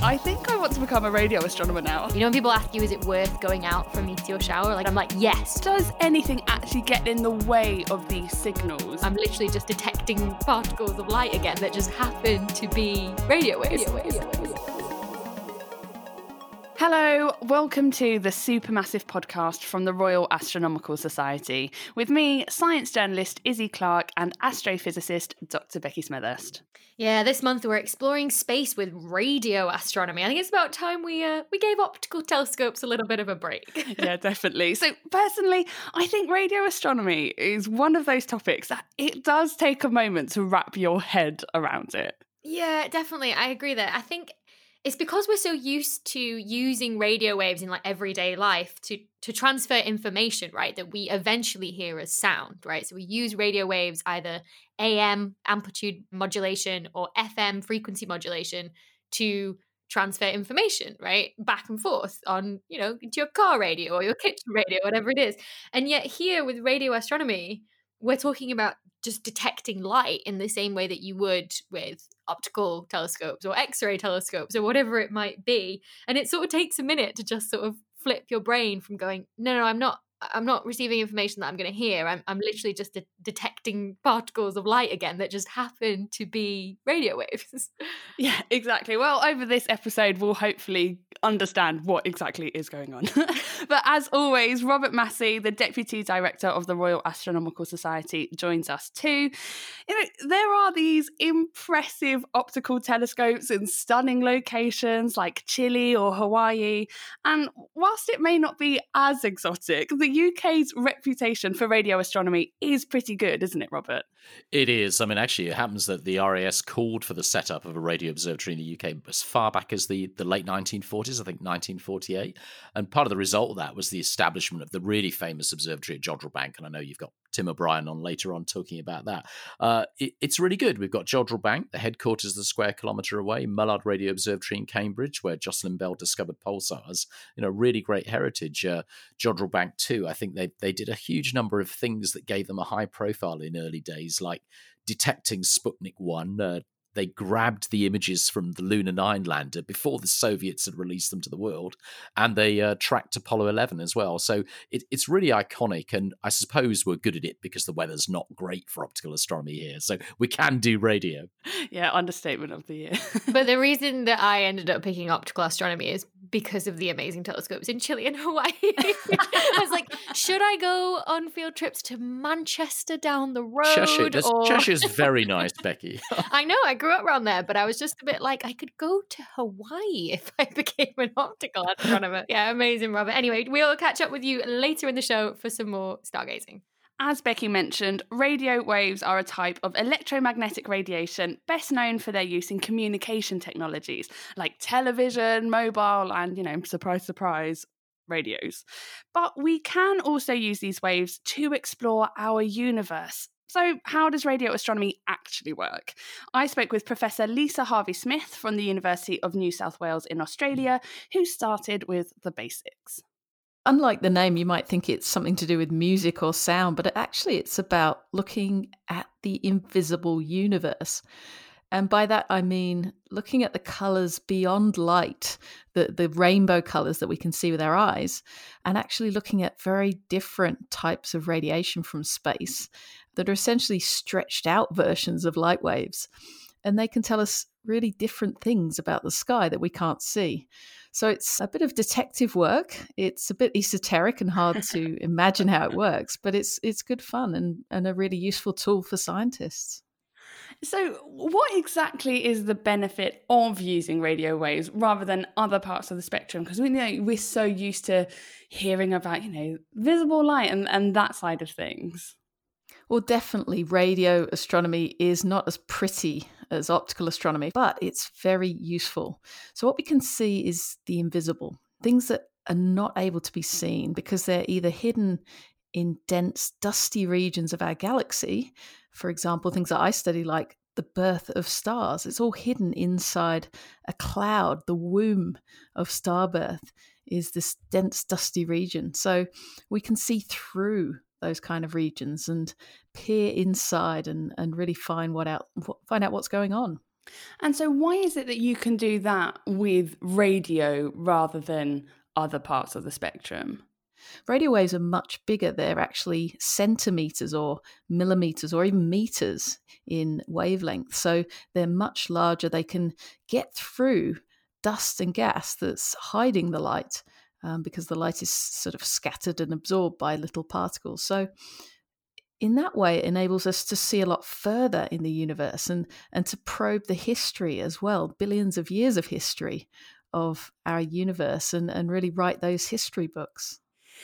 I think I want to become a radio astronomer now. You know when people ask you, is it worth going out for a meteor shower? I'm like, yes. Does anything actually get in the way of these signals? I'm literally just detecting particles of light again that just happen to be radio waves. Hello, welcome to the Supermassive podcast from the Royal Astronomical Society, with me, science journalist Izzy Clark and astrophysicist Dr. Becky Smethurst. Yeah, this month we're exploring space with radio astronomy. I think it's about time we gave optical telescopes a little bit of a break. Yeah, definitely. So personally, I think radio astronomy is one of those topics that it does take a moment to wrap your head around it. Yeah, definitely. I agree there. I think it's because we're so used to using radio waves in like everyday life to transfer information, right, that we eventually hear as sound, right? So we use radio waves, either AM amplitude modulation or FM frequency modulation, to transfer information, right, back and forth on, into your car radio or your kitchen radio, whatever it is. And yet here with radio astronomy, we're talking about just detecting light in the same way that you would with optical telescopes or X-ray telescopes or whatever it might be. And it sort of takes a minute to just sort of flip your brain from going, no, I'm not receiving information that I'm going to hear. I'm literally just detecting particles of light again that just happen to be radio waves. Yeah, exactly. Well, over this episode, we'll hopefully understand what exactly is going on. But as always, Robert Massey, the Deputy Director of the Royal Astronomical Society, joins us too. There are these impressive optical telescopes in stunning locations like Chile or Hawaii. And whilst it may not be as exotic, the UK's reputation for radio astronomy is pretty good, isn't it, Robert? It is. I mean, actually, it happens that the RAS called for the setup of a radio observatory in the UK as far back as the late 1940s, I think 1948. And part of the result of that was the establishment of the really famous observatory at Jodrell Bank. And I know you've got Tim O'Brien on later on talking about that. It's really good. We've got Jodrell Bank, the headquarters of the square kilometre away, Mullard Radio Observatory in Cambridge, where Jocelyn Bell discovered pulsars. Really great heritage. Jodrell Bank too. I think they did a huge number of things that gave them a high profile in early days, like detecting Sputnik 1. They grabbed the images from the Luna 9 lander before the Soviets had released them to the world, and they tracked Apollo 11 as well. So it's really iconic, and I suppose we're good at it because the weather's not great for optical astronomy here, so we can do radio. Yeah, understatement of the year. But the reason that I ended up picking optical astronomy is because of the amazing telescopes in Chile and Hawaii. I was like, should I go on field trips to Manchester down the road? Cheshire's very nice, Becky. I know, I grew up around there, but I was just a bit like, I could go to Hawaii if I became an optical astronomer. Yeah, amazing, Robert. Anyway, we'll catch up with you later in the show for some more stargazing. As Becky mentioned, radio waves are a type of electromagnetic radiation best known for their use in communication technologies like television, mobile, and, surprise, surprise, radios. But we can also use these waves to explore our universe. So how does radio astronomy actually work? I spoke with Professor Lisa Harvey-Smith from the University of New South Wales in Australia, who started with the basics. Unlike the name, you might think it's something to do with music or sound, but actually it's about looking at the invisible universe. And by that, I mean looking at the colours beyond light, the rainbow colours that we can see with our eyes, and actually looking at very different types of radiation from space that are essentially stretched out versions of light waves. And they can tell us really different things about the sky that we can't see. So it's a bit of detective work. It's a bit esoteric and hard to imagine how it works, but it's good fun and a really useful tool for scientists. So what exactly is the benefit of using radio waves rather than other parts of the spectrum? Because we're so used to hearing about, visible light and that side of things. Well, definitely radio astronomy is not as pretty as optical astronomy, but it's very useful. So what we can see is the invisible, things that are not able to be seen because they're either hidden in dense, dusty regions of our galaxy. For example, things that I study like the birth of stars. It's all hidden inside a cloud. The womb of star birth is this dense, dusty region. So we can see through those kind of regions and peer inside and really find out what's going on. And so why is it that you can do that with radio rather than other parts of the spectrum? Radio waves are much bigger. They're actually centimeters or millimeters or even meters in wavelength. So they're much larger. They can get through dust and gas that's hiding the light, because the light is sort of scattered and absorbed by little particles. So in that way, it enables us to see a lot further in the universe and to probe the history as well, billions of years of history of our universe, and really write those history books.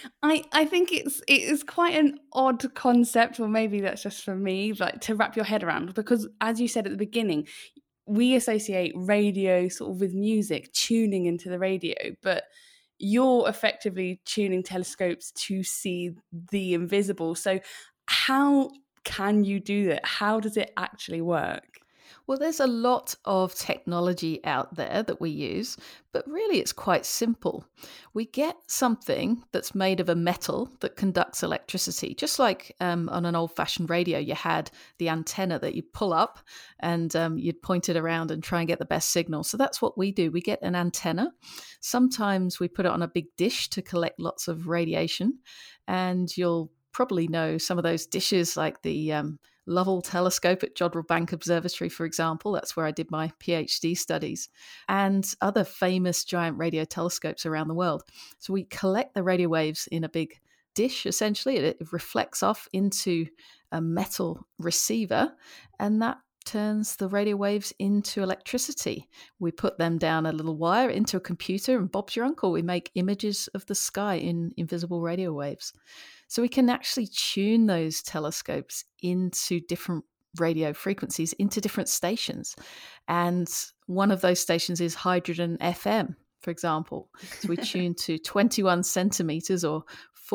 I think it is quite an odd concept, or maybe that's just for me, like to wrap your head around, because as you said at the beginning, we associate radio sort of with music, tuning into the radio, but you're effectively tuning telescopes to see the invisible. So how can you do that? How does it actually work? Well, there's a lot of technology out there that we use, but really it's quite simple. We get something that's made of a metal that conducts electricity, just like on an old-fashioned radio, you had the antenna that you pull up and you'd point it around and try and get the best signal. So that's what we do. We get an antenna. Sometimes we put it on a big dish to collect lots of radiation, and you'll probably know some of those dishes like the Lovell Telescope at Jodrell Bank Observatory, for example. That's where I did my PhD studies, and other famous giant radio telescopes around the world. So we collect the radio waves in a big dish, essentially. It reflects off into a metal receiver, and that turns the radio waves into electricity. We put them down a little wire into a computer, and Bob's your uncle, we make images of the sky in invisible radio waves. So we can actually tune those telescopes into different radio frequencies, into different stations. And one of those stations is Hydrogen FM, for example. So we tune to 21 centimeters or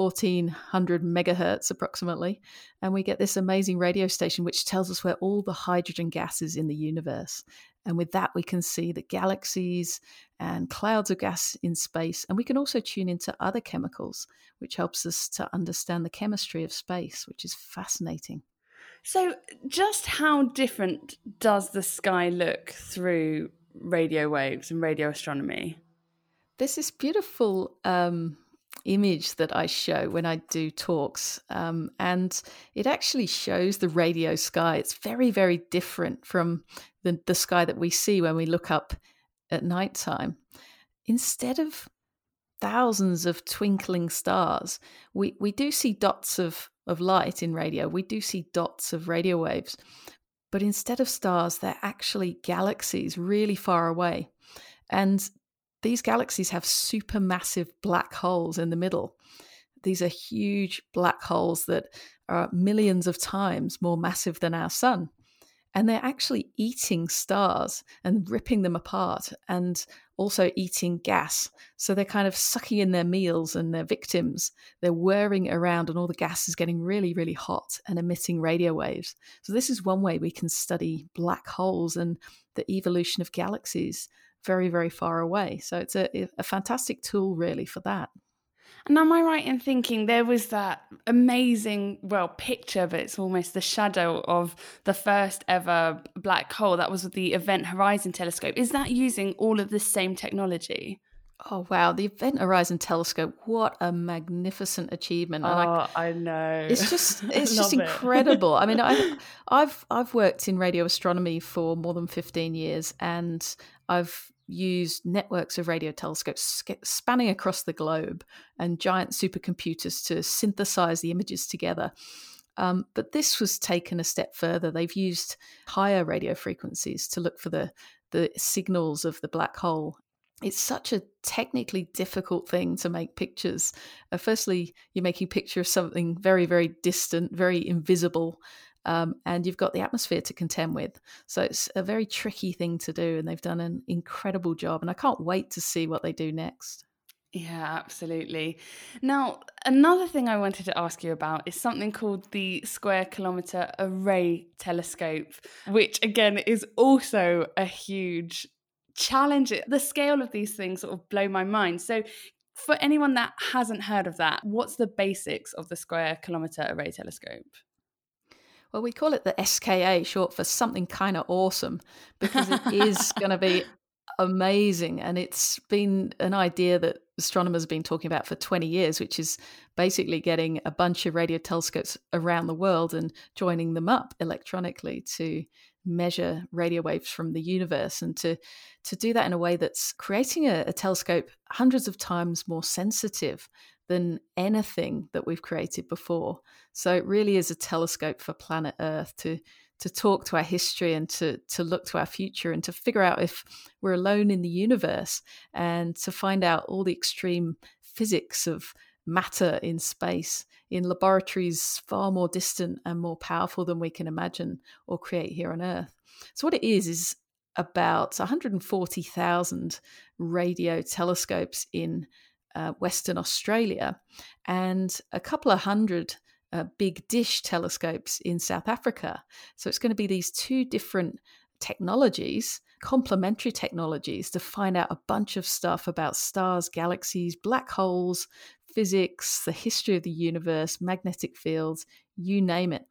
1400 megahertz approximately, and we get this amazing radio station which tells us where all the hydrogen gas is in the universe. And with that, we can see the galaxies and clouds of gas in space. And we can also tune into other chemicals, which helps us to understand the chemistry of space, which is fascinating. So just how different does the sky look through radio waves and radio astronomy? There's this beautiful image that I show when I do talks, and it actually shows the radio sky. It's very, very different from the sky that we see when we look up at nighttime. Instead of thousands of twinkling stars, we do see dots of light in radio. We do see dots of radio waves. But instead of stars, they're actually galaxies really far away. And these galaxies have supermassive black holes in the middle. These are huge black holes that are millions of times more massive than our sun. And they're actually eating stars and ripping them apart, and also eating gas. So they're kind of sucking in their meals and their victims. They're whirring around, and all the gas is getting really, really hot and emitting radio waves. So this is one way we can study black holes and the evolution of galaxies very, very far away. So it's a fantastic tool really for that. And am I right in thinking there was that amazing, picture, but it's almost the shadow of the first ever black hole? That was the Event Horizon Telescope. Is that using all of the same technology? Oh, wow. The Event Horizon Telescope, what a magnificent achievement. And I know. It's just incredible. I mean, I've worked in radio astronomy for more than 15 years, and I've used networks of radio telescopes spanning across the globe and giant supercomputers to synthesize the images together. But this was taken a step further. They've used higher radio frequencies to look for the signals of the black hole. It's such a technically difficult thing to make pictures. Firstly, you're making a picture of something very, very distant, very invisible, and you've got the atmosphere to contend with. So it's a very tricky thing to do, and they've done an incredible job. And I can't wait to see what they do next. Yeah, absolutely. Now, another thing I wanted to ask you about is something called the Square Kilometre Array Telescope, which again is also a huge challenge. The scale of these things sort of blow my mind. So for anyone that hasn't heard of that, what's the basics of the Square Kilometre Array Telescope? Well, we call it the SKA, short for something kind of awesome, because it is going to be amazing. And it's been an idea that astronomers have been talking about for 20 years, which is basically getting a bunch of radio telescopes around the world and joining them up electronically to measure radio waves from the universe, and to do that in a way that's creating a telescope hundreds of times more sensitive than anything that we've created before. So it really is a telescope for planet Earth to talk to our history and to look to our future and to figure out if we're alone in the universe, and to find out all the extreme physics of matter in space in laboratories far more distant and more powerful than we can imagine or create here on Earth. So what it is about 140,000 radio telescopes in Western Australia, and a couple of hundred big dish telescopes in South Africa. So it's going to be these two different technologies, complementary technologies, to find out a bunch of stuff about stars, galaxies, black holes, physics, the history of the universe, magnetic fields, you name it.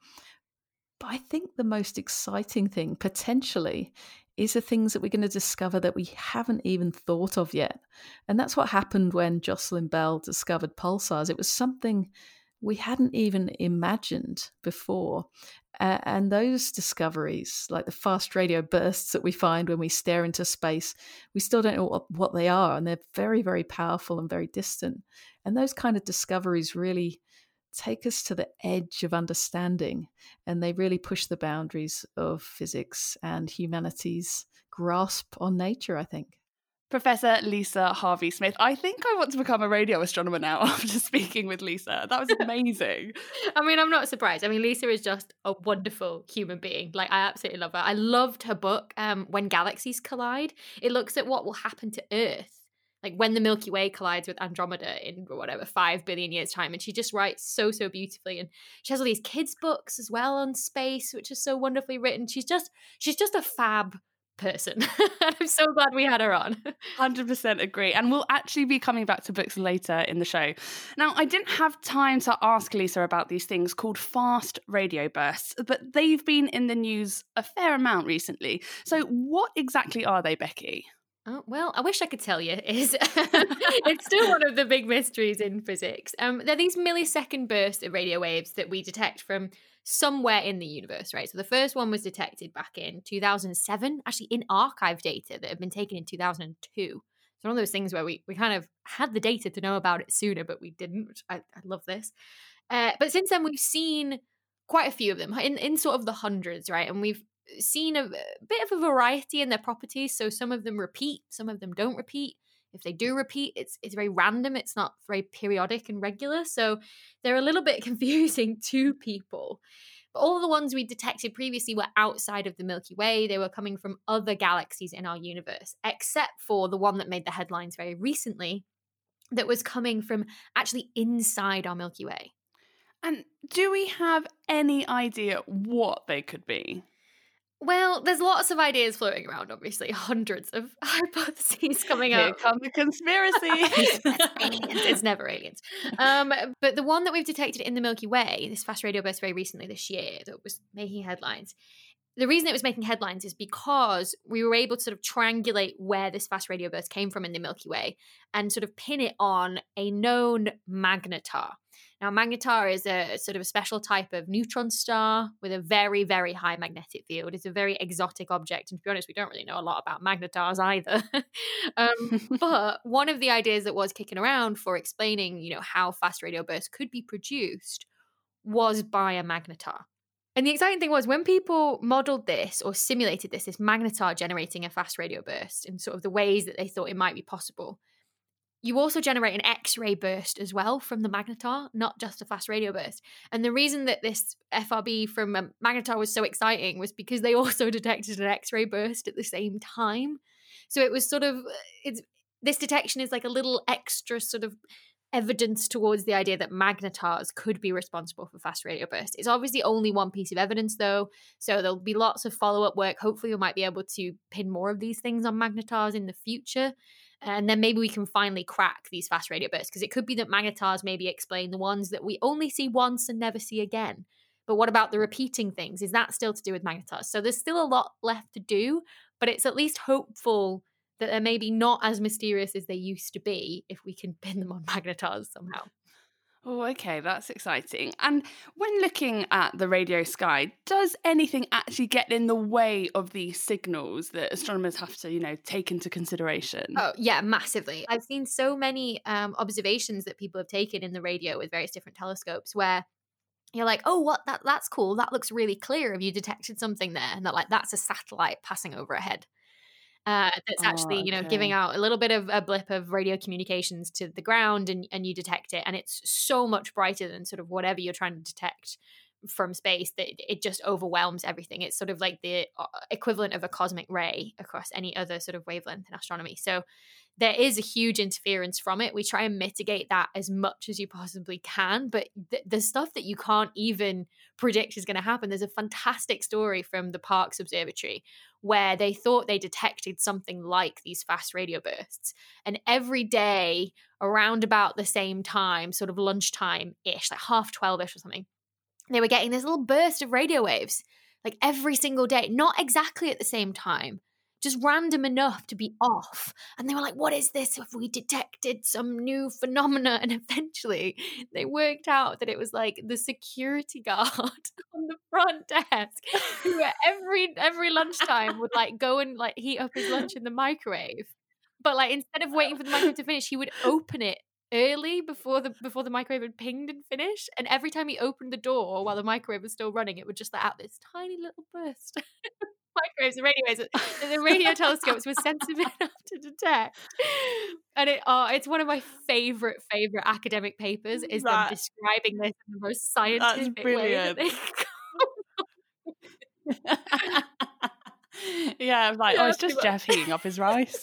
But I think the most exciting thing potentially is the things that we're going to discover that we haven't even thought of yet. And that's what happened when Jocelyn Bell discovered pulsars. It was something we hadn't even imagined before. And those discoveries, like the fast radio bursts that we find when we stare into space, we still don't know what they are. And they're very, very powerful and very distant. And those kind of discoveries really take us to the edge of understanding, and they really push the boundaries of physics and humanity's grasp on nature, I think. Professor Lisa Harvey-Smith. I think I want to become a radio astronomer now after speaking with Lisa. That was amazing. I mean, I'm not surprised. I mean, Lisa is just a wonderful human being. Like, I absolutely love her. I loved her book, When Galaxies Collide. It looks at what will happen to Earth, like when the Milky Way collides with Andromeda in 5 billion years time. And she just writes so beautifully. And she has all these kids' books as well on space, which is so wonderfully written. She's just a fab person. And I'm so glad we had her on. 100% agree. And we'll actually be coming back to books later in the show. Now, I didn't have time to ask Lisa about these things called fast radio bursts, but they've been in the news a fair amount recently. So what exactly are they, Becky? Oh, well, I wish I could tell you. It's still one of the big mysteries in physics. They're these millisecond bursts of radio waves that we detect from somewhere in the universe, right? So the first one was detected back in 2007, actually in archive data that had been taken in 2002. So one of those things where we kind of had the data to know about it sooner, but we didn't, which I love this. But since then, we've seen quite a few of them in sort of the hundreds, right? And we've seen a bit of a variety in their properties. So some of them repeat, some of them don't repeat. If they do repeat, it's very random. It's not very periodic and regular. So they're a little bit confusing to people. But all the ones we detected previously were outside of the Milky Way. They were coming from other galaxies in our universe, except for the one that made the headlines very recently, that was coming from actually inside our Milky Way. And do we have any idea what they could be? Well, there's lots of ideas floating around, obviously. Hundreds of hypotheses coming Here up. come the conspiracy. Aliens. It's never aliens. But the one that we've detected in the Milky Way, this fast radio burst very recently this year that was making headlines, the reason it was making headlines is because we were able to sort of triangulate where this fast radio burst came from in the Milky Way and sort of pin it on a known magnetar. Now, magnetar is a sort of a special type of neutron star with a very, very high magnetic field. It's a very exotic object. And to be honest, we don't really know a lot about magnetars either. But one of the ideas that was kicking around for explaining, how fast radio bursts could be produced was by a magnetar. And the exciting thing was when people modeled this or simulated this magnetar generating a fast radio burst in sort of the ways that they thought it might be possible, you also generate an X-ray burst as well from the magnetar, not just a fast radio burst. And the reason that this FRB from a magnetar was so exciting was because they also detected an X-ray burst at the same time. So it was sort of, this detection is like a little extra sort of evidence towards the idea that magnetars could be responsible for fast radio bursts. It's obviously only one piece of evidence though, so there'll be lots of follow-up work. Hopefully we might be able to pin more of these things on magnetars in the future, and then maybe we can finally crack these fast radio bursts, because it could be that magnetars maybe explain the ones that we only see once and never see again. But what about the repeating things? Is that still to do with magnetar? So there's still a lot left to do, but it's at least hopeful that they're maybe not as mysterious as they used to be if we can pin them on magnetars somehow. Oh, okay, that's exciting. And when looking at the radio sky, does anything actually get in the way of these signals that astronomers have to, take into consideration? Oh, yeah, massively. I've seen so many observations that people have taken in the radio with various different telescopes where you're like, oh, what? That's cool. That looks really clear. Have you detected something there? And they're like, that's a satellite passing overhead. That's actually, giving out a little bit of a blip of radio communications to the ground, and you detect it. And it's so much brighter than sort of whatever you're trying to detect from space that it just overwhelms everything. It's sort of like the equivalent of a cosmic ray across any other sort of wavelength in astronomy. So there is a huge interference from it. We try and mitigate that as much as you possibly can, but the stuff that you can't even predict is going to happen. There's a fantastic story from the Parkes Observatory where they thought they detected something like these fast radio bursts. And every day around about the same time, sort of lunchtime-ish, like 12:30-ish or something, they were getting this little burst of radio waves, like every single day, not exactly at the same time, just random enough to be off. And they were like, what is this? Have we detected some new phenomena? And eventually they worked out that it was like the security guard on the front desk who at every lunchtime would like go and like heat up his lunch in the microwave. But like instead of waiting for the microwave to finish, he would open it early before the microwave had pinged and finished. And every time he opened the door while the microwave was still running, it would just let out this tiny little burst. Microwaves and radio waves that the radio telescopes were sensitive enough to detect. And it's one of my favorite academic papers is them describing this in the most scientific way that they Yeah, I'm like, it's just Jeff heating up his rice.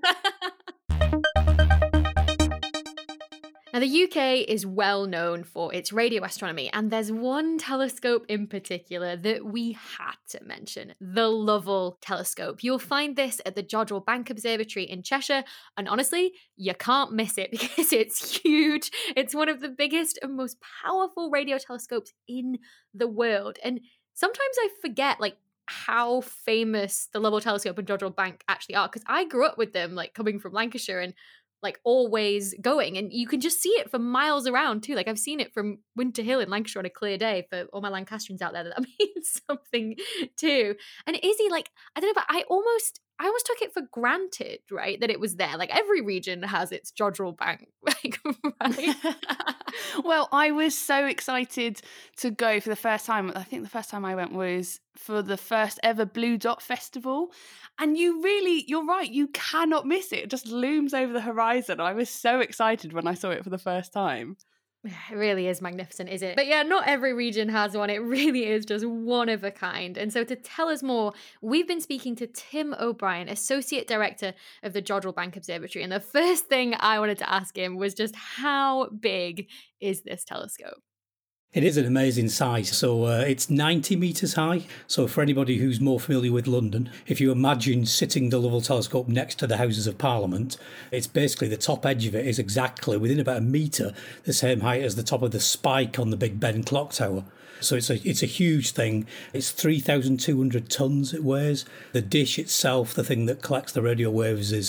Now, the UK is well known for its radio astronomy, and there's one telescope in particular that we had to mention, the Lovell Telescope. You'll find this at the Jodrell Bank Observatory in Cheshire, and honestly, you can't miss it because it's huge. It's one of the biggest and most powerful radio telescopes in the world. And sometimes I forget, how famous the Lovell Telescope and Jodrell Bank actually are, because I grew up with them, coming from Lancashire and always going, and you can just see it for miles around too. I've seen it from Winter Hill in Lancashire on a clear day. For all my Lancastrians out there, that means something too. And Izzy, I don't know, but I almost took it for granted, right, that it was there. Every region has its Jodrell Bank, right? Well, I was so excited to go for the first time. I think the first time I went was for the first ever Blue Dot Festival. And you're right, you cannot miss it. It just looms over the horizon. I was so excited when I saw it for the first time. It really is magnificent, is it? But yeah, not every region has one. It really is just one of a kind. And so to tell us more, we've been speaking to Tim O'Brien, Associate Director of the Jodrell Bank Observatory. And the first thing I wanted to ask him was just how big is this telescope? It is an amazing size. So it's 90 metres high. So for anybody who's more familiar with London, if you imagine sitting the Lovell Telescope next to the Houses of Parliament, it's basically the top edge of it is exactly within about a metre the same height as the top of the spike on the Big Ben clock tower. So it's a huge thing. It's 3,200 tonnes it weighs. The dish itself, the thing that collects the radio waves, is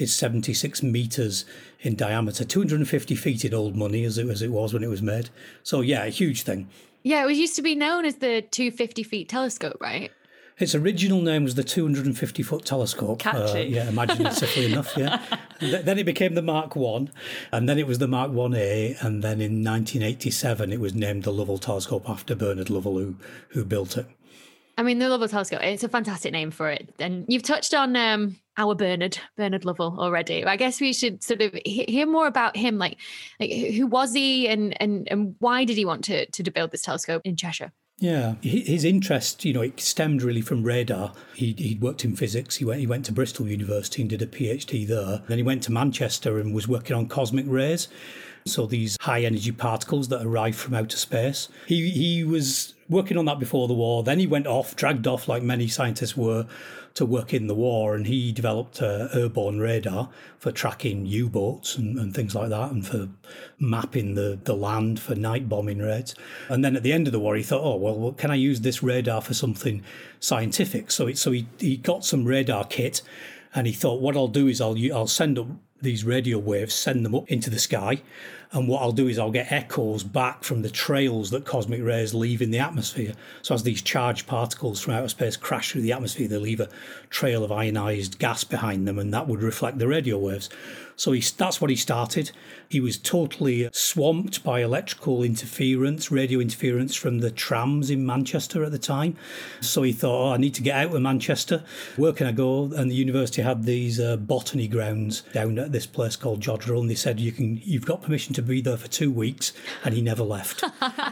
76 metres in diameter, 250 feet in old money as it was when it was made. So yeah, a huge thing. Yeah, it used to be known as the 250 feet telescope, right? Its original name was the 250-foot telescope. Catchy. Yeah, imaginatively enough, yeah. Then it became the Mark I, and then it was the Mark 1A, and then in 1987 it was named the Lovell Telescope after Bernard Lovell, who built it. I mean, the Lovell Telescope, it's a fantastic name for it. And you've touched on our Bernard Lovell already. I guess we should sort of hear more about him. Like who was he and why did he want to build this telescope in Cheshire? Yeah, his interest, it stemmed really from radar. He'd worked in physics. He went to Bristol University and did a PhD there. Then he went to Manchester and was working on cosmic rays. So these high energy particles that arrive from outer space. He was working on that before the war. Then he went off, dragged off like many scientists were, to work in the war, and he developed airborne radar for tracking U-boats and things like that, and for mapping the land for night bombing raids. And then at the end of the war, he thought, oh, well, can I use this radar for something scientific? So he got some radar kit, and he thought, what I'll do is I'll send up these radio waves, send them up into the sky, and what I'll do is I'll get echoes back from the trails that cosmic rays leave in the atmosphere. So as these charged particles from outer space crash through the atmosphere, they leave a trail of ionized gas behind them, and that would reflect the radio waves. So that's what he started. He was totally swamped by electrical interference, radio interference from the trams in Manchester at the time. So he thought, I need to get out of Manchester. Where can I go? And the university had these botany grounds down at this place called Jodrell, and they said, you've got permission to be there for 2 weeks, and he never left.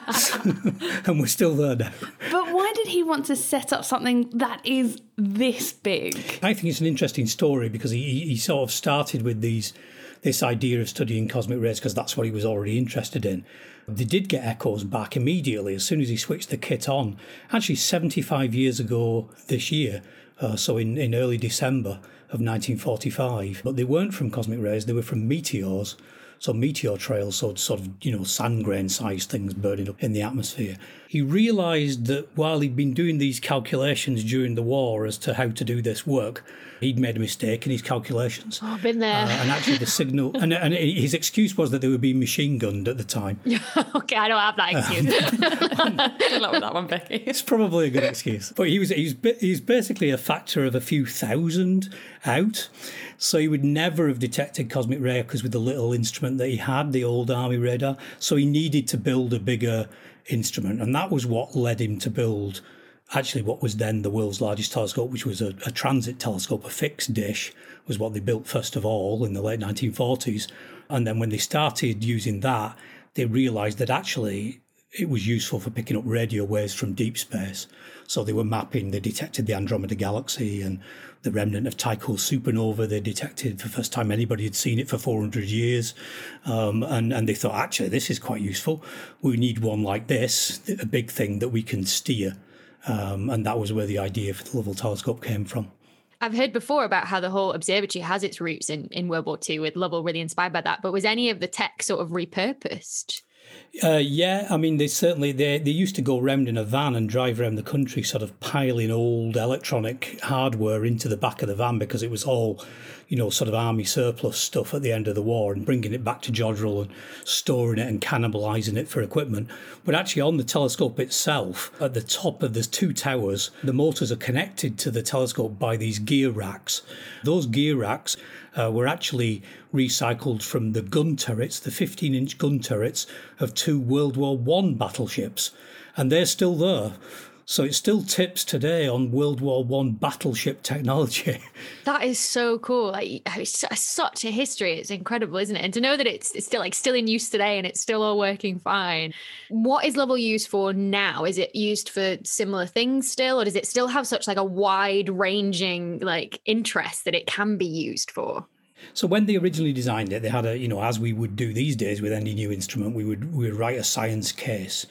And we're still there now. But why did he want to set up something that is this big? I think it's an interesting story because he sort of started with this idea of studying cosmic rays because that's what he was already interested in. They did get echoes back immediately as soon as he switched the kit on. Actually, 75 years ago this year, so in early December of 1945. But they weren't from cosmic rays, they were from meteors. So meteor trails, so sort of, sand grain sized things burning up in the atmosphere. He realised that while he'd been doing these calculations during the war as to how to do this work, he'd made a mistake in his calculations. Oh, I've been there. And actually the signal, and his excuse was that they were being machine gunned at the time. Okay, I don't have that excuse. Good luck with that one, Becky. It's probably a good excuse. But he was basically a factor of a few thousand out. So he would never have detected cosmic ray because with the little instrument that he had, the old army radar. So he needed to build a bigger instrument. And that was what led him to build actually what was then the world's largest telescope, which was a transit telescope, a fixed dish, was what they built first of all in the late 1940s. And then when they started using that, they realised that actually it was useful for picking up radio waves from deep space. So they were mapping, they detected the Andromeda Galaxy and the remnant of Tycho supernova. They detected for the first time anybody had seen it for 400 years. And they thought, actually, this is quite useful. We need one like this, a big thing that we can steer. And that was where the idea for the Lovell telescope came from. I've heard before about how the whole observatory has its roots in World War II, with Lovell really inspired by that. But was any of the tech sort of repurposed? Yeah, I mean, they used to go round in a van and drive around the country sort of piling old electronic hardware into the back of the van because it was all, sort of army surplus stuff at the end of the war, and bringing it back to Jodrell and storing it and cannibalising it for equipment. But actually on the telescope itself, at the top of the two towers, the motors are connected to the telescope by these gear racks. Those gear racks were actually recycled from the gun turrets, the 15-inch gun turrets of 2 World War I battleships. And they're still there. So it still tips today on World War I battleship technology. That is so cool. It's such a history. It's incredible, isn't it? And to know that it's still in use today and it's still all working fine. What is Lovell used for now? Is it used for similar things still, or does it still have such a wide-ranging interest that it can be used for? So when they originally designed it, they had as we would do these days with any new instrument, we would write a science case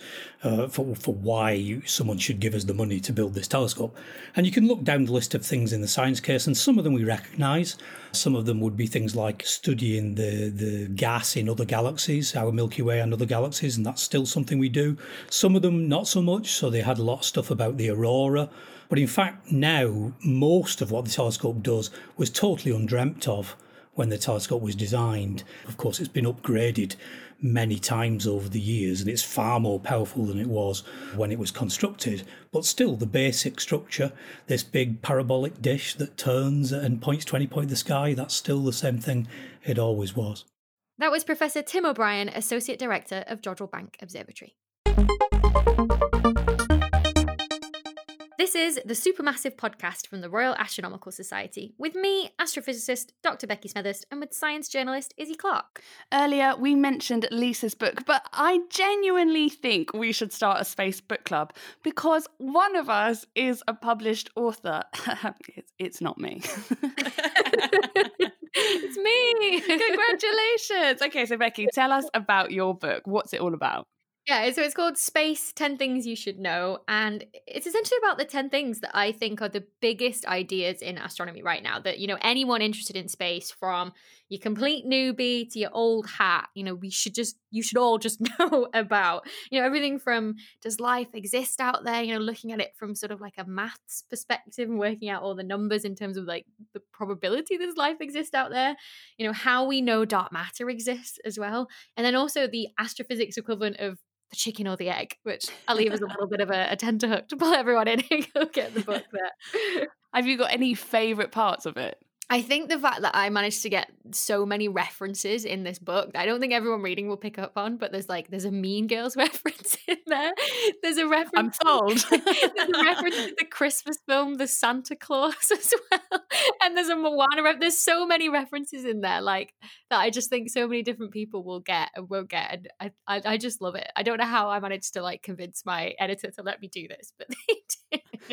for why someone should give us the money to build this telescope. And you can look down the list of things in the science case, and some of them we recognise. Some of them would be things like studying the gas in other galaxies, our Milky Way and other galaxies, and that's still something we do. Some of them not so much, so they had a lot of stuff about the aurora. But in fact, now, most of what the telescope does was totally undreamt of when the telescope was designed. Of course, it's been upgraded many times over the years, and it's far more powerful than it was when it was constructed. But still, the basic structure, this big parabolic dish that turns and points to any point in the sky, that's still the same thing it always was. That was Professor Tim O'Brien, Associate Director of Jodrell Bank Observatory. This is the Supermassive podcast from the Royal Astronomical Society, with me, astrophysicist Dr. Becky Smethurst, and with science journalist Izzy Clark. Earlier, we mentioned Lisa's book, but I genuinely think we should start a space book club because one of us is a published author. It's not me. It's me. Congratulations. Okay, so Becky, tell us about your book. What's it all about? Yeah, so it's called Space 10 Things You Should Know. And it's essentially about the 10 things that I think are the biggest ideas in astronomy right now. That, anyone interested in space, from your complete newbie to your old hat, you should all just know about. Everything from, does life exist out there? Looking at it from sort of like a maths perspective and working out all the numbers in terms of like the probability there's life exists out there. How we know dark matter exists as well. And then also the astrophysics equivalent of the chicken or the egg, which I'll leave as a little bit of a tenterhook to pull everyone in and go get the book there. Have you got any favourite parts of it? I think the fact that I managed to get so many references in this book that I don't think everyone reading will pick up on, but there's a Mean Girls reference in there. There's a reference. I'm told. There's a reference to the Christmas film, The Santa Claus, as well. And there's a Moana reference. There's so many references in there, that I just think so many different people will get and won't get. And I just love it. I don't know how I managed to convince my editor to let me do this, but they did.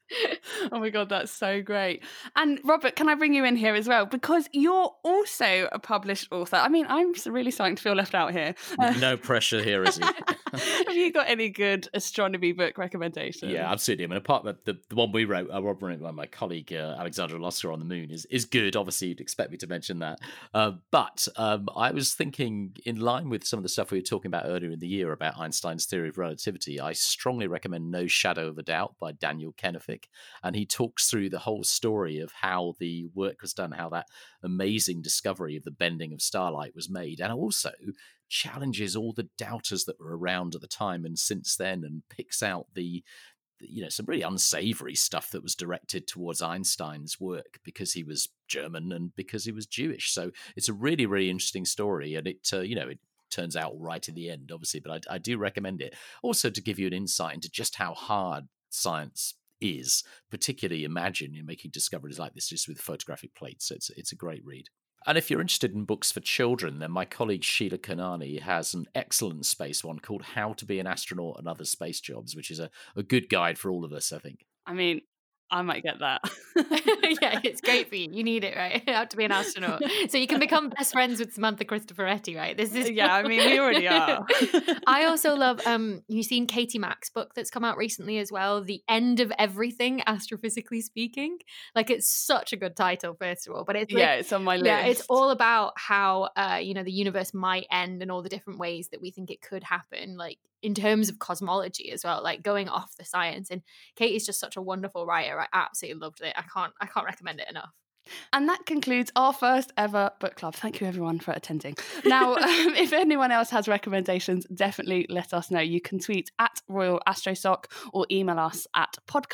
Oh my God, that's so great. And Robert, can I bring you in here as well? Because you're also a published author. I mean, I'm really starting to feel left out here. No pressure here, is he? Have you got any good astronomy book recommendations? Yeah, absolutely. I mean, apart from the one we wrote, Rob wrote by my colleague Alexandra Losker on the Moon is good. Obviously, you'd expect me to mention that. But I was thinking, in line with some of the stuff we were talking about earlier in the year about Einstein's theory of relativity, I strongly recommend No Shadow of a Doubt by Daniel Kennefic. And he talks through the whole story of how the work was done, how that amazing discovery of the bending of starlight was made, and also challenges all the doubters that were around at the time and since then, and picks out the some really unsavory stuff that was directed towards Einstein's work because he was German and because he was Jewish. So it's a really, really interesting story, and it turns out right in the end, obviously, but I do recommend it. Also, to give you an insight into just how hard science is, particularly imagine you're making discoveries like this just with photographic plates. So it's a great read. And if you're interested in books for children, then my colleague Sheila Kanani has an excellent space one called How to Be an Astronaut and Other Space Jobs, which is a good guide for all of us, I think. I mean, I might get that. Yeah, it's great for you. You need it, right? How to be an astronaut. So you can become best friends with Samantha Cristoforetti, right? This is Yeah, I mean, we already are. I also love you've seen Katie Mack's book that's come out recently as well, The End of Everything, Astrophysically Speaking. It's such a good title, first of all. But it's it's on my list. Yeah, it's all about how the universe might end and all the different ways that we think it could happen, in terms of cosmology as well, going off the science. And Katie's just such a wonderful writer. I absolutely loved it. I can't recommend it enough. And that concludes our first ever book club. Thank you everyone for attending. Now, if anyone else has recommendations, definitely let us know. You can tweet at Royal Astrosoc or email us at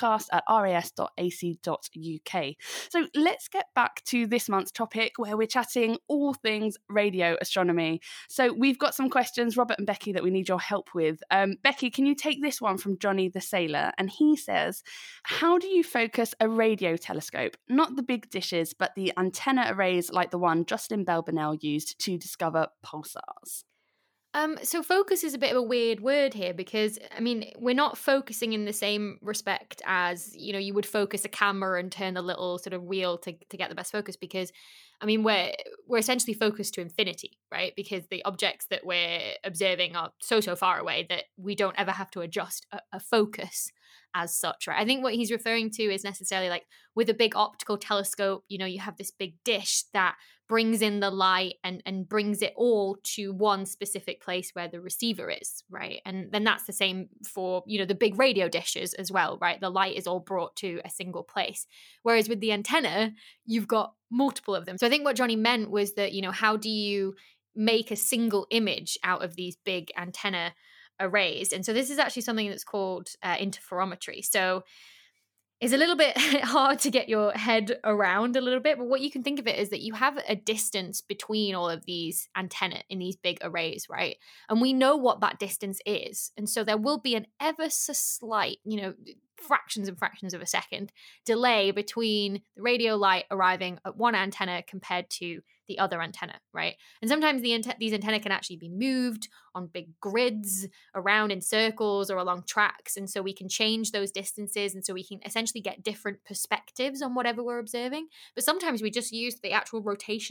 podcast@ras.ac.uk. So let's get back to this month's topic, where we're chatting all things radio astronomy. So we've got some questions, Robert and Becky, that we need your help with. Becky, can you take this one from Johnny the Sailor? And he says, how do you focus a radio telescope? Not the big dishes, but the antenna arrays like the one Jocelyn Bell Burnell used to discover pulsars. So focus is a bit of a weird word here because, I mean, we're not focusing in the same respect as, you would focus a camera and turn the little sort of wheel to get the best focus, because, I mean, we're essentially focused to infinity, right? Because the objects that we're observing are so far away that we don't ever have to adjust a focus as such, right? I think what he's referring to is necessarily with a big optical telescope, you have this big dish that brings in the light and brings it all to one specific place where the receiver is, right? And then that's the same for, the big radio dishes as well, right? The light is all brought to a single place. Whereas with the antenna, you've got multiple of them. So I think what Johnny meant was that, how do you make a single image out of these big antenna arrays? And so this is actually something that's called interferometry. So it's a little bit hard to get your head around a little bit, but what you can think of it is that you have a distance between all of these antennae in these big arrays, right? And we know what that distance is. And so there will be an ever so slight, fractions and fractions of a second delay between the radio light arriving at one antenna compared to the other antenna, right? And sometimes these antennae can actually be moved on big grids around in circles or along tracks. And so we can change those distances. And so we can essentially get different perspectives on whatever we're observing. But sometimes we just use the actual rotation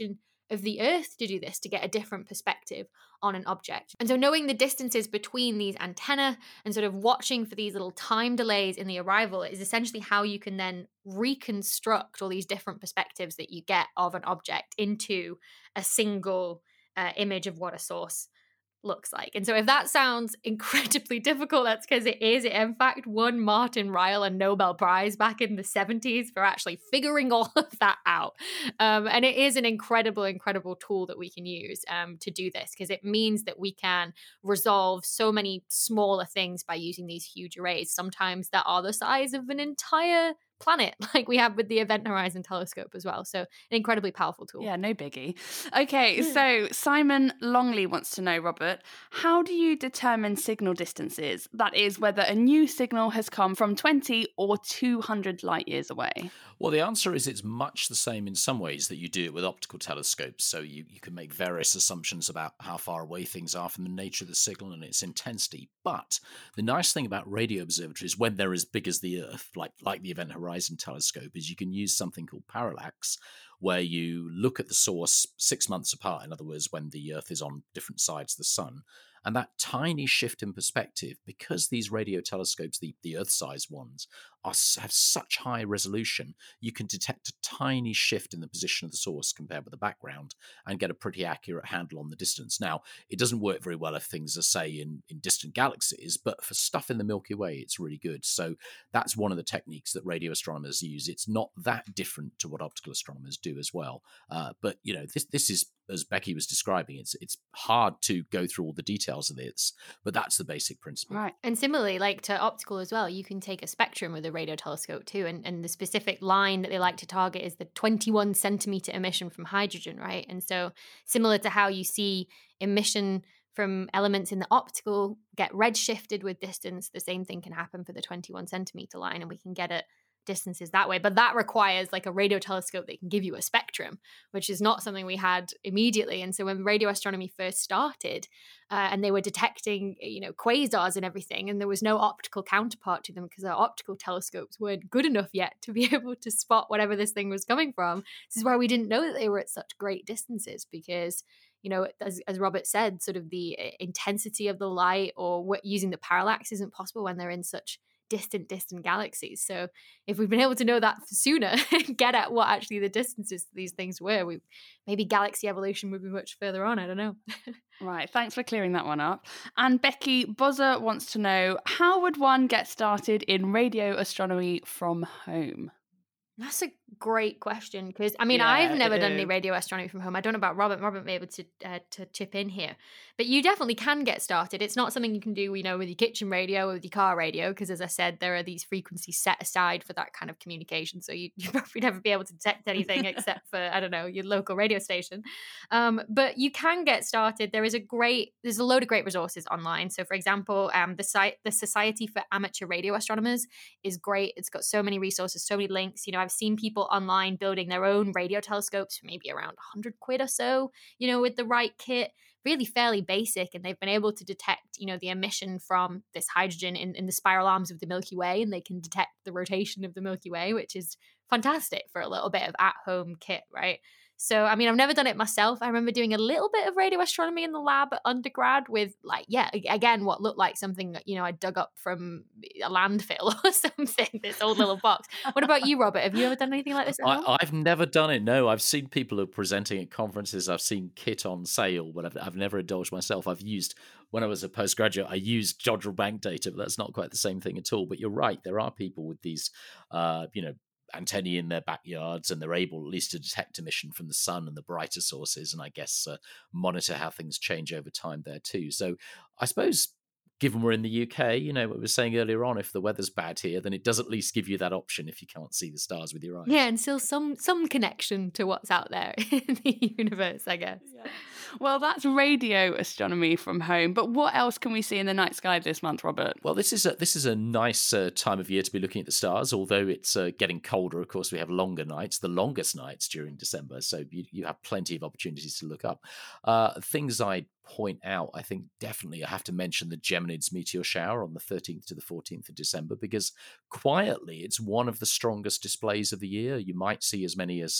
of the Earth to do this, to get a different perspective on an object. And so knowing the distances between these antennae and sort of watching for these little time delays in the arrival is essentially how you can then reconstruct all these different perspectives that you get of an object into a single image of what a source looks like. And so if that sounds incredibly difficult, that's because it is. It in fact won Martin Ryle a Nobel Prize back in the 70s for actually figuring all of that out. And it is an incredible tool that we can use to do this, because it means that we can resolve so many smaller things by using these huge arrays, sometimes that are the size of an entire planet, like we have with the Event Horizon Telescope as well. So an incredibly powerful tool. Yeah, no biggie. Okay, so Simon Longley wants to know, Robert, how do you determine signal distances? That is, whether a new signal has come from 20 or 200 light years away. Well, the answer is it's much the same in some ways that you do it with optical telescopes. So you can make various assumptions about how far away things are from the nature of the signal and its intensity. But the nice thing about radio observatories, when they're as big as the Earth, like the Event Horizon Telescope, is you can use something called parallax, where you look at the source 6 months apart, in other words, when the Earth is on different sides of the sun. And that tiny shift in perspective, because these radio telescopes, the Earth-sized ones, have such high resolution, you can detect a tiny shift in the position of the source compared with the background and get a pretty accurate handle on the distance. Now, it doesn't work very well if things are, say, in distant galaxies, but for stuff in the Milky Way, it's really good. So that's one of the techniques that radio astronomers use. It's not that different to what optical astronomers do as well. But, you know, this is, as Becky was describing, it's hard to go through all the details of this, but that's the basic principle. Right. And similarly, like to optical as well, you can take a spectrum with a radio telescope too. And the specific line that they like to target is the 21 centimeter emission from hydrogen, right? And so similar to how you see emission from elements in the optical get redshifted with distance, the same thing can happen for the 21 centimeter line, and we can get at distances that way. But that requires like a radio telescope that can give you a spectrum, which is not something we had immediately. And so when radio astronomy first started, and they were detecting, you know, quasars and everything, and there was no optical counterpart to them because our optical telescopes weren't good enough yet to be able to spot whatever this thing was coming from. This is why we didn't know that they were at such great distances, because, you know, as Robert said, sort of the intensity of the light or using the parallax isn't possible when they're in such distant galaxies. So if we've been able to know that sooner, get at what actually the distances to these things were, maybe galaxy evolution would be much further on. I don't know. Right, thanks for clearing that one up. And Becky Bozza wants to know, how would one get started in radio astronomy from home? That's a great question, because I mean, Yeah, I've never it done any is. radio astronomy from home. I don't know about Robert. Robert may be able to chip in here, but you definitely can get started. It's not something you can do, you know, with your kitchen radio or with your car radio, because as I said, there are these frequencies set aside for that kind of communication. So you probably never be able to detect anything except for, I don't know, your local radio station. But you can get started. There's a load of great resources online. So for example, the Society for Amateur Radio Astronomers is great. It's got so many resources, so many links. You know, I've seen people online building their own radio telescopes for maybe around 100 quid or so, you know, with the right kit, really fairly basic. And they've been able to detect, you know, the emission from this hydrogen in the spiral arms of the Milky Way, and they can detect the rotation of the Milky Way, which is fantastic for a little bit of at-home kit, right? So, I mean, I've never done it myself. I remember doing a little bit of radio astronomy in the lab at undergrad with, like, yeah, again, what looked like something, you know, I dug up from a landfill or something, this old little box. What about you, Robert? Have you ever done anything like this at home? I've never done it, no. I've seen people who are presenting at conferences. I've seen kit on sale, but I've never indulged myself. When I was a postgraduate, I used Jodrell Bank data, but that's not quite the same thing at all. But you're right, there are people with these, you know, antennae in their backyards, and they're able at least to detect emission from the sun and the brighter sources, and I guess monitor how things change over time there too. So I suppose, given we're in the UK, you know, what we were saying earlier on, if the weather's bad here, then it does at least give you that option if you can't see the stars with your eyes. Yeah, and still some connection to what's out there in the universe, I guess. Yeah. Well, that's radio astronomy from home. But what else can we see in the night sky this month, Robert? Well, this is a nice time of year to be looking at the stars, although it's getting colder. Of course, we have longer nights, the longest nights during December, so you have plenty of opportunities to look up. Things I'd point out, I think definitely I have to mention the Geminids meteor shower on the 13th to the 14th of December, because quietly it's one of the strongest displays of the year. You might see as many as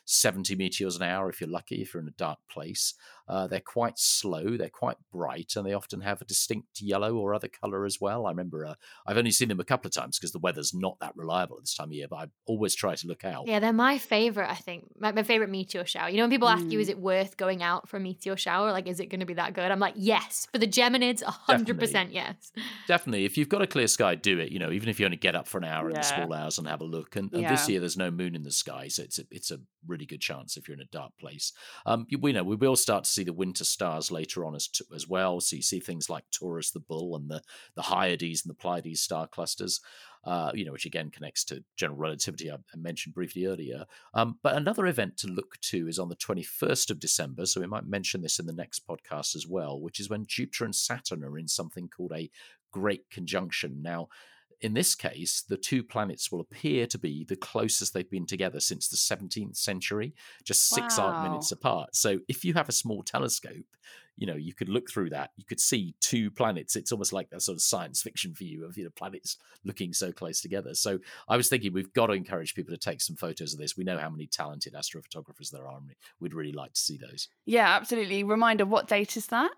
70 meteors an hour if you're lucky, if you're in a dark place. They're quite slow, they're quite bright, and they often have a distinct yellow or other color as well. I remember I've only seen them a couple of times because the weather's not that reliable at this time of year, but I always try to look out. Yeah, they're my favorite, I think. My favorite meteor shower. You know, when people ask you, is it worth going out for a meteor shower? Like, is it going to be that good? I'm like, yes. For the Geminids, 100% yes. Definitely. If you've got a clear sky, do it. You know, even if you only get up for an hour in the small hours and have a look. And this year, there's no moon in the sky, so it's a really good chance if you're in a dark place. We will start to see the winter stars later on as well. So you see things like Taurus the Bull and the Hyades and the Pleiades star clusters. Which again connects to general relativity I mentioned briefly earlier. But another event to look to is on the 21st of December, so we might mention this in the next podcast as well, which is when Jupiter and Saturn are in something called a Great Conjunction. Now, in this case, the two planets will appear to be the closest they've been together since the 17th century, just 6 arc minutes apart. So if you have a small telescope, you could look through that. You could see two planets. It's almost like that sort of science fiction view of planets looking so close together. So I was thinking we've got to encourage people to take some photos of this. We know how many talented astrophotographers there are, and we'd really like to see those. Yeah, absolutely. Reminder, what date is that?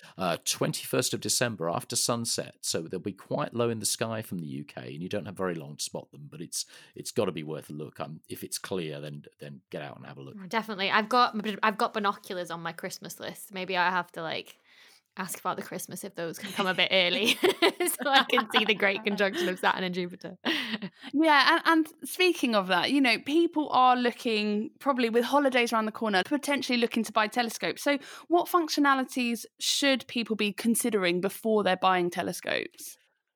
21st of December after sunset, so they'll be quite low in the sky from the UK, and you don't have very long to spot them. But it's got to be worth a look. If it's clear, then get out and have a look. Definitely, I've got binoculars on my Christmas list. Maybe I have to ask about the Christmas if those can come a bit early, so I can see the Great Conjunction of Saturn and Jupiter. Yeah, and speaking of that, people are looking, probably with holidays around the corner, potentially looking to buy telescopes. So what functionalities should people be considering before they're buying telescopes?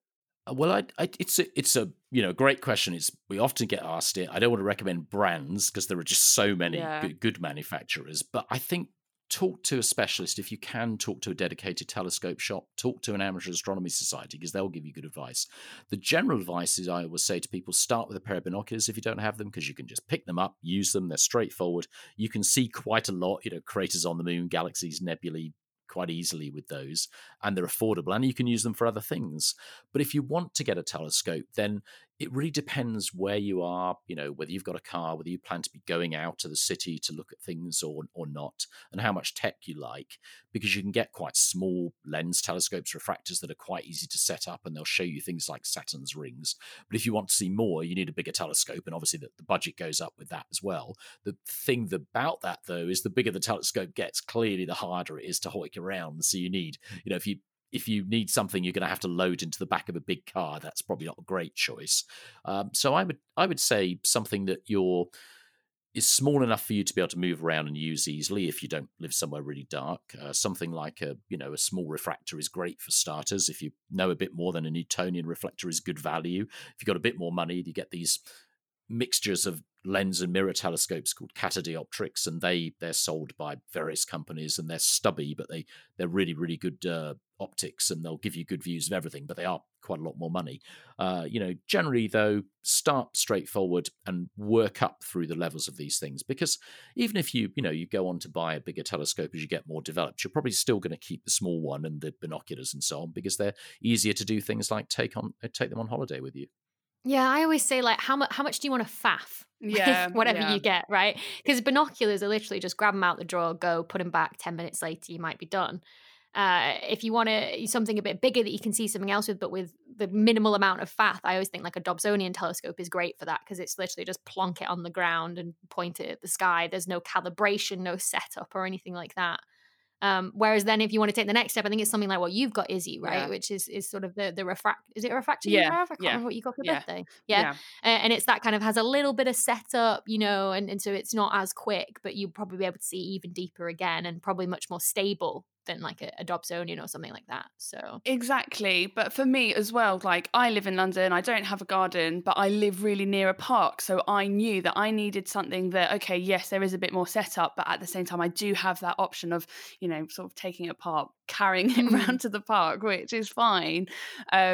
Well, it's a great question. We often get asked it. I don't want to recommend brands because there are just so many good manufacturers, but I think talk to a specialist. If you can, talk to a dedicated telescope shop, talk to an amateur astronomy society, because they'll give you good advice. The general advice is I always say to people, start with a pair of binoculars if you don't have them, because you can just pick them up, use them. They're straightforward. You can see quite a lot, craters on the moon, galaxies, nebulae, quite easily with those, and they're affordable, and you can use them for other things. But if you want to get a telescope, then it really depends where you are, whether you've got a car, whether you plan to be going out to the city to look at things or not, and how much tech you like, because you can get quite small lens telescopes, refractors that are quite easy to set up, and they'll show you things like Saturn's rings. But if you want to see more, you need a bigger telescope, and obviously the budget goes up with that as well. The thing about that, though, is the bigger the telescope gets, clearly the harder it is to hoik around. So you need, if you need something you're going to have to load into the back of a big car, that's probably not a great choice. So I would say something that is small enough for you to be able to move around and use easily if you don't live somewhere really dark. Something like a small refractor is great for starters. If you know a bit more, then a Newtonian reflector is good value. If you've got a bit more money, you get these mixtures of lens and mirror telescopes called catadioptrics, and they're sold by various companies, and they're stubby, but they're really, really good optics, and they'll give you good views of everything, but they are quite a lot more money. Generally, though, start straightforward and work up through the levels of these things, because even if you go on to buy a bigger telescope as you get more developed, you're probably still going to keep the small one and the binoculars and so on, because they're easier to do things like take them on holiday with you. Yeah, I always say, how much do you want to faff? Yeah, whatever you get, right? Because binoculars are literally just grab them out the drawer, go, put them back, 10 minutes later, you might be done. If you want something a bit bigger that you can see something else with, but with the minimal amount of faff, I always think like a Dobsonian telescope is great for that, because it's literally just plonk it on the ground and point it at the sky. There's no calibration, no setup or anything like that. Whereas then if you want to take the next step, I think it's something like what you've got, Izzy, right? Yeah. Which is sort of the refract. Is it a refractor you have? I can't remember what you got for birthday. Yeah. And it's that kind of has a little bit of setup, and so it's not as quick, but you'll probably be able to see even deeper again, and probably much more stable than like a Dobsonian or something like that. So exactly. But for me as well, like I live in London, I don't have a garden, but I live really near a park. So I knew that I needed something that, okay, yes, there is a bit more setup, but at the same time, I do have that option of, sort of taking it apart, carrying it around to the park, which is fine.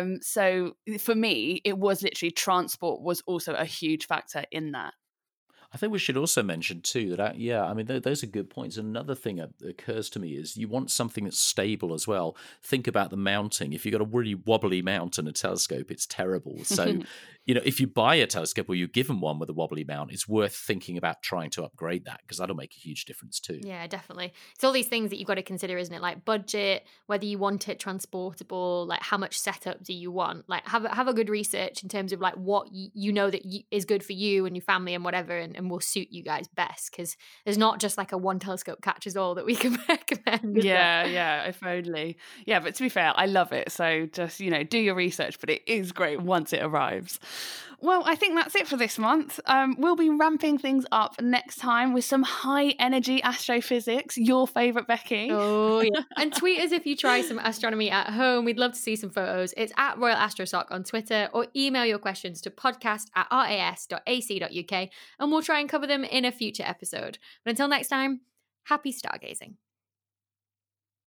So for me, it was literally transport was also a huge factor in that. I think we should also mention too that, those are good points. Another thing that occurs to me is you want something that's stable as well. Think about the mounting. If you've got a really wobbly mount on a telescope, it's terrible. So, if you buy a telescope or you're given one with a wobbly mount, it's worth thinking about trying to upgrade that, because that'll make a huge difference too. Yeah, definitely. It's all these things that you've got to consider, isn't it? Like budget, whether you want it transportable, like how much setup do you want? Like have a good research in terms of like what is good for you and your family and whatever, and will suit you guys best, because there's not just like a one telescope catches all that we can recommend. Yeah, if only. Yeah, but to be fair, I love it. So just, do your research, but it is great once it arrives. Well, I think that's it for this month. We'll be ramping things up next time with some high energy astrophysics, your favourite, Becky. Oh, yeah. And tweet us if you try some astronomy at home. We'd love to see some photos. It's at Royal Astrosoc on Twitter, or email your questions to podcast@ras.ac.uk, and we'll try and cover them in a future episode. But until next time, happy stargazing.